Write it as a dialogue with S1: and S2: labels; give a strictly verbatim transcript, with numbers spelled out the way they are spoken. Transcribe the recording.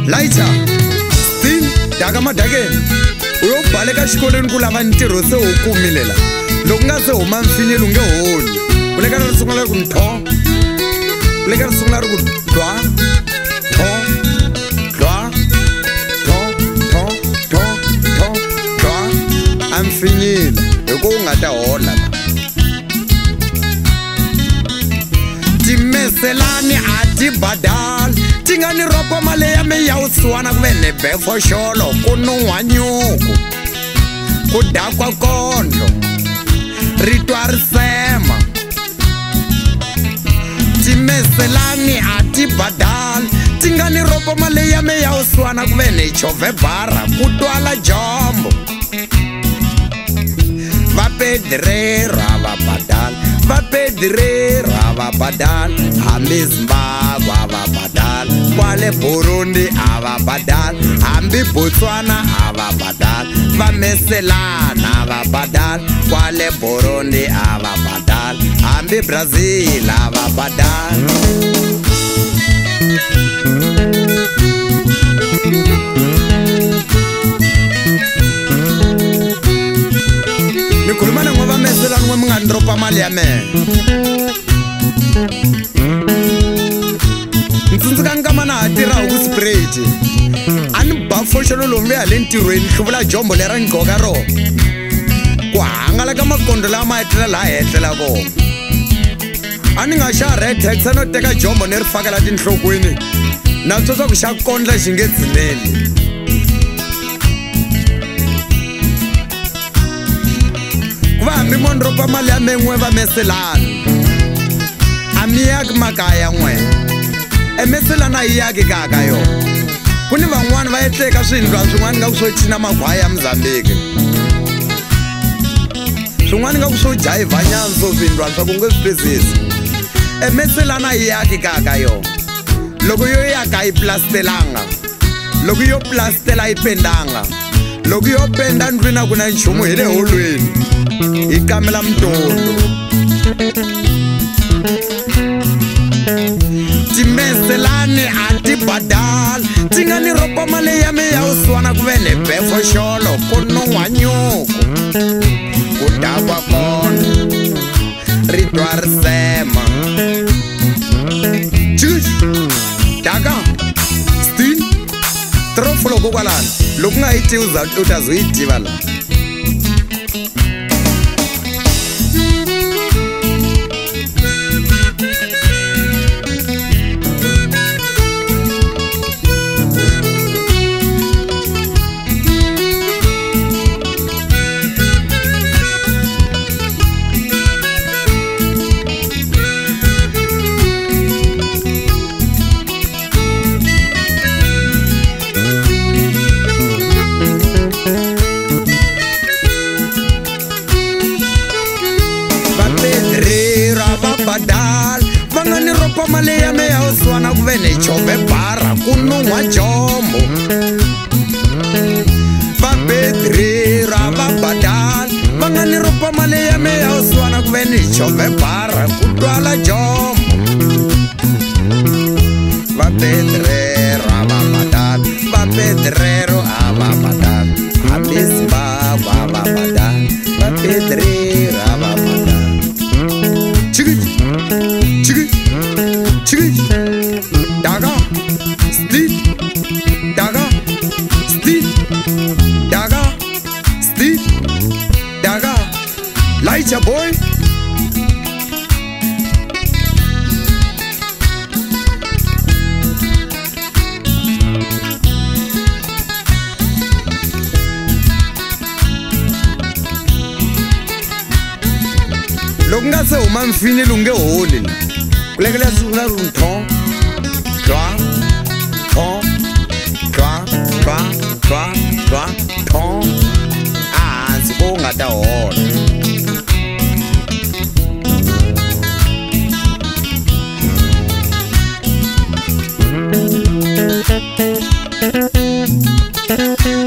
S1: Laita Stin daga madageni uyobhale ka xikolweni ku lava ntirho se u kumilela loko nga se huma mfinyelo nge holi kuleka ri sungula ku ntho kuleka ri sungula ri ku dwa tho dwa tho tho tho tho dwa amfinyile hiko u nga ta hola timeselani a ti badali tingani ropo male ya me ya uswana ku vene befo xolo ku nuwa nyuku ku dakwa kondlo ritwa risema timeselani a ti badali tingani ropo male ya me ya uswana ku vene chove bara ku twala jombo va pedrero ava badali va pedrero ava badali hambi Zimbabwe ava badali kwale Burundi ava badali hambi Botswana ava badali va Meselana ava badali kwale Burundi ava badali hambi Brazil ava badali Nikhulumana ngoba Meselana ngwe mngani dropa mali ya me Ntsundzuka nkamana ha tirha ku spread ani bafoxelo lombe ya le ntirhweni hluvula jombo lera ngcoka ro ku hangalaka makondo lama etlela la hetlela kona ani nga xa red tax no teka jombo ni ri fakela tinhlokweni na tsotsa ku xa kondla xi nge dzineli ku va hambi mondropa mali ya men'we va Meselana a mi yaki makaya n'we emeselana yi yaki kaka yo kuni van'wana va etleka swindlwa swin'wana nga ku swo cina makhwaya ya Mozambique swin'wana nga ku swo jayiva nyanso swindlwa swa ku nge swi twisisi emeselana yi yaki kaka yo loko yo yaka yi plastelanga loko yo plastela yi pendanga loko yo penda ndlwini a ku na nchumu hi le holweni yi kamela mtondo timeselani a ti badali tingani ropa mali ya me ya uswana ku vene befo xolo ku nuwa nyuku ku dakwa kona ritwa risema daga Stin trofolo kokwalani loko nga yi tivi u ta zo yi tiva la vangani ropa mali ya me ya uswana ku vene chove bara ku nuwa jombo va pedrero ava badali vangani ropa mali ya me ya uswana ku vene chove bara ku twala jombo va pedrero ava badali va pedrero ava badali hambi Zimbabwe ava badali va pedrero ava badali daga Stin daga Stin daga Stin daga Laita boy loko nga se huma mfinyelo nge holi kulekela sungula ri ntho twa tho twa twa twa twa tho a hansi ko nga ta hola
S2: Thank you.